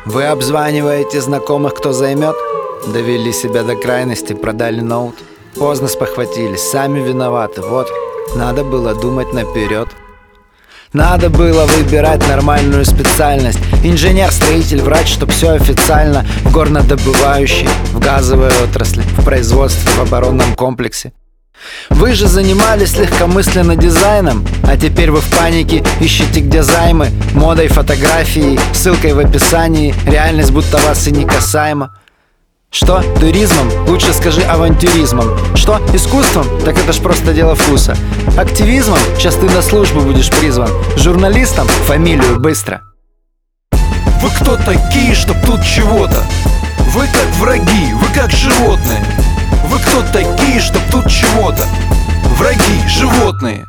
Вы обзваниваете знакомых, кто займет? Довели себя до крайности, продали ноут. Поздно спохватились, сами виноваты. Вот, надо было думать наперед. Надо было выбирать нормальную специальность. Инженер, строитель, врач, чтоб все официально. В горнодобывающей, в газовой отрасли, в производстве, в оборонном комплексе. Вы же занимались легкомысленно дизайном, а теперь вы в панике ищете где займы. Модой, фотографией, ссылкой в описании. Реальность будто вас и не касаема. Что? Туризмом? Лучше скажи авантюризмом. Что? Искусством? Так это ж просто дело вкуса. Активизмом? Сейчас ты на службу будешь призван. Журналистом? Фамилию быстро. Вы кто такие, чтоб тут чего-то? Вы как враги, вы как животные. Вы кто такие, чтоб тут чего-то? Враги, животные.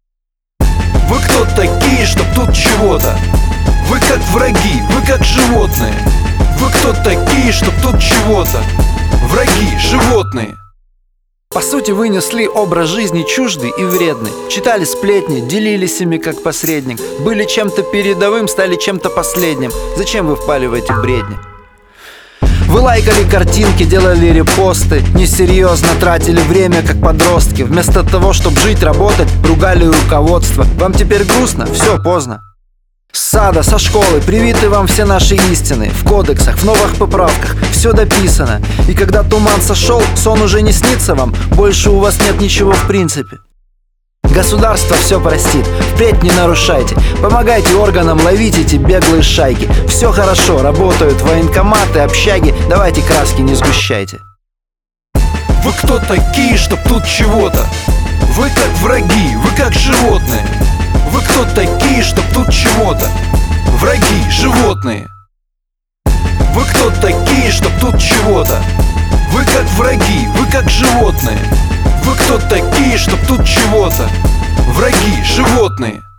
Вы кто такие, чтоб тут чего-то? Вы как враги, вы как животные. Вы кто такие, чтоб тут чего-то? Враги, животные. По сути, вы несли образ жизни чуждый и вредный. Читали сплетни, делились ими как посредник. Были чем-то передовым, стали чем-то последним. Зачем вы впали в эти бредни? Вы лайкали картинки, делали репосты, несерьезно тратили время, как подростки. Вместо того, чтобы жить, работать, ругали руководство. Вам теперь грустно? Все, поздно. С сада, со школы привиты вам все наши истины. В кодексах, в новых поправках все дописано. И когда туман сошел, сон уже не снится вам. Больше у вас нет ничего в принципе. Государство все простит, впредь не нарушайте. Помогайте органам ловить эти беглые шайки. Все хорошо, работают военкоматы, общаги. Давайте краски не сгущайте. Вы кто такие, чтоб тут чего-то? Вы как враги, вы как животные. Вы кто такие, чтоб тут чего-то? Враги, животные. Вы кто такие, чтоб тут чего-то? Вы как враги, вы как животные. Вы кто такие, чтоб тут чего-то? Враги, животные.